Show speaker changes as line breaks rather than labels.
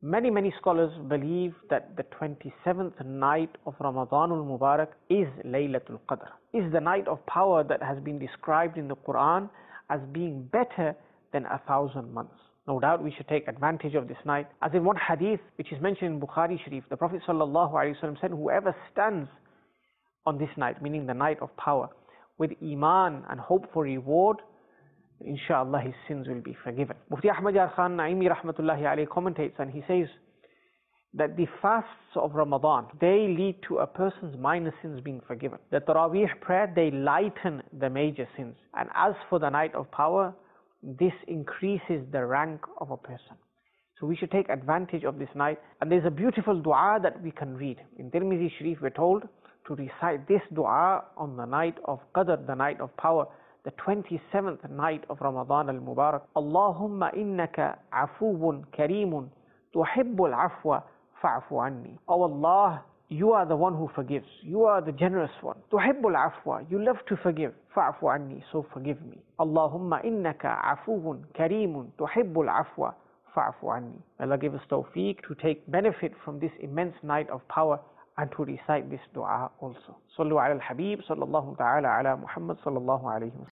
Many scholars believe that the 27th night of Ramadanul Mubarak is Laylatul Qadr, is the night of power that has been described in the Quran as being better than 1,000 months. No doubt we should take advantage of this night. As in one hadith which is mentioned in Bukhari Sharif, the Prophet ﷺ said, whoever stands on this night, meaning the night of power, with Iman and hope for reward, inshallah his sins will be forgiven. Mufti Ahmad Yar Khan Naimi Rahmatullahi Alayhi commentates and he says that the fasts of Ramadan, they lead to a person's minor sins being forgiven. The Taraweeh prayer, they lighten the major sins. And as for the night of power, this increases the rank of a person. So we should take advantage of this night. And there's a beautiful dua that we can read. In Tirmidhi Sharif we're told to recite this dua on the night of Qadr, the night of power, the 27th night of Ramadan al-Mubarak. Allahumma innaka afuwun kareemun tuhibbul afwa fa'fu anni. Oh Allah, you are the one who forgives. You are the generous one. Tuhibbul afwa, you love to forgive. Fa'fu anni, so forgive me. Allahumma innaka afuwun kareemun tuhibbul afwa fa'fu anni. Allah give us tawfiq to take benefit from this immense night of power and to recite this dua also. Sallu ala al-Habib sallallahu ta'ala ala Muhammad sallallahu alayhi wa sallam.